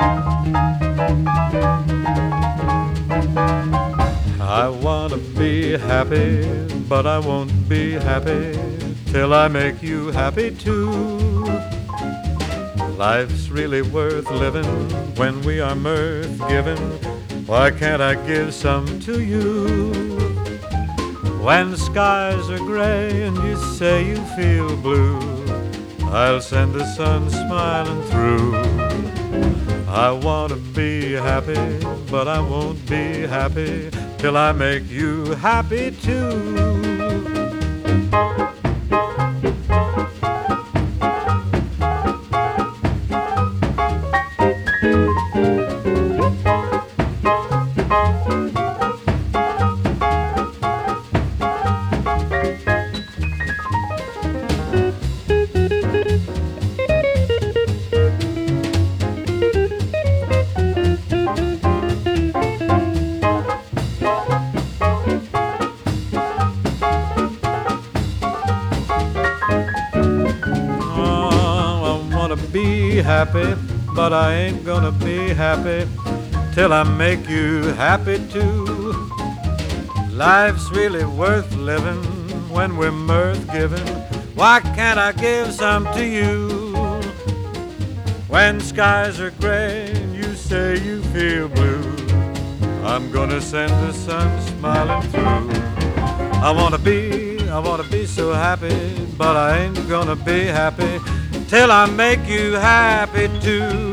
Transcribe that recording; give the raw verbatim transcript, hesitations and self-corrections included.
I wanna be happy, but I won't be happy till I make you happy too. Life's really worth living when we are mirth given. Why can't I give some to you? When skies are gray and you say you feel blue, I'll send the sun smiling through. I wanna be happy, but I won't be happy till I make you happy too. Be happy, but I ain't gonna be happy till I make you happy too. Life's really worth living when we're mirth giving. Why can't I give some to you? When skies are gray and you say you feel blue, I'm gonna send the sun smiling through. I wanna be, I wanna be so happy, but I ain't gonna be happy till I make you happy too.